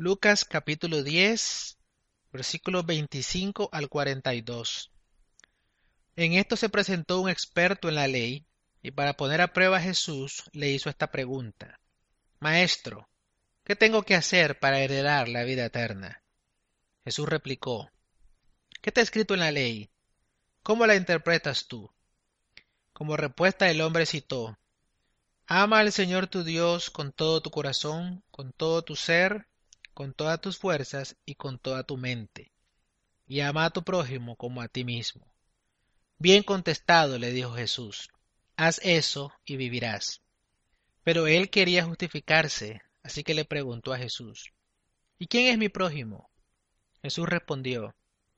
Lucas capítulo 10, versículos 25 al 42. En esto se presentó un experto en la ley, y para poner a prueba a Jesús le hizo esta pregunta: Maestro, ¿qué tengo que hacer para heredar la vida eterna? Jesús replicó: ¿Qué está escrito en la ley? ¿Cómo la interpretas tú? Como respuesta el hombre citó: Ama al Señor tu Dios con todo tu corazón, con todo tu ser, con todas tus fuerzas y con toda tu mente, y ama a tu prójimo como a ti mismo. Bien contestado, le dijo Jesús, haz eso y vivirás. Pero él quería justificarse, así que le preguntó a Jesús: ¿Y quién es mi prójimo? Jesús respondió: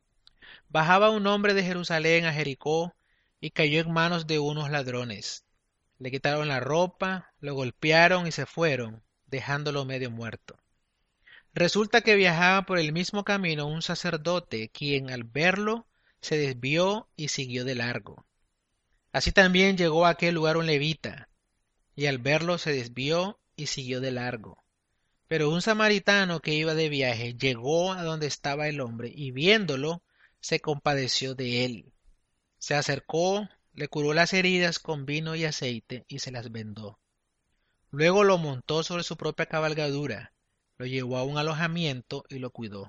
Bajaba un hombre de Jerusalén a Jericó y cayó en manos de unos ladrones. Le quitaron la ropa, lo golpearon y se fueron, dejándolo medio muerto. Resulta que viajaba por el mismo camino un sacerdote, quien al verlo se desvió y siguió de largo. Así también llegó a aquel lugar un levita, y al verlo se desvió y siguió de largo. Pero un samaritano que iba de viaje llegó a donde estaba el hombre y viéndolo se compadeció de él. Se acercó, le curó las heridas con vino y aceite y se las vendó. Luego lo montó sobre su propia cabalgadura, lo llevó a un alojamiento y lo cuidó.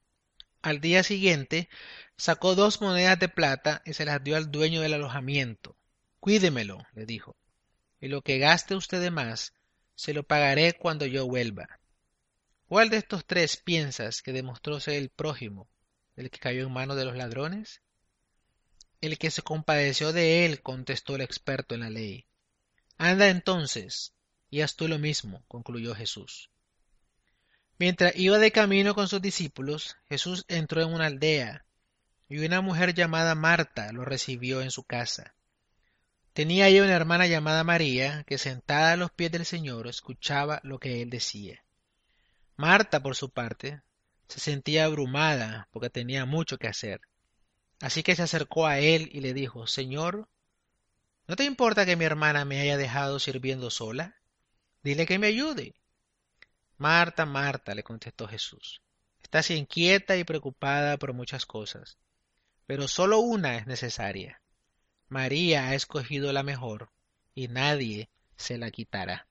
Al día siguiente sacó 2 monedas de plata y se las dio al dueño del alojamiento. Cuídemelo, le dijo, y lo que gaste usted de más, se lo pagaré cuando yo vuelva. ¿Cuál de estos tres piensas que demostró ser el prójimo, el que cayó en manos de los ladrones? El que se compadeció de él, contestó el experto en la ley. Anda entonces, y haz tú lo mismo, concluyó Jesús. Mientras iba de camino con sus discípulos, Jesús entró en una aldea, y una mujer llamada Marta lo recibió en su casa. Tenía ella una hermana llamada María, que sentada a los pies del Señor escuchaba lo que él decía. Marta, por su parte, se sentía abrumada porque tenía mucho que hacer. Así que se acercó a él y le dijo: Señor, ¿no te importa que mi hermana me haya dejado sirviendo sola? Dile que me ayude. Marta, Marta, le contestó Jesús, estás inquieta y preocupada por muchas cosas, pero solo una es necesaria. María ha escogido la mejor, y nadie se la quitará.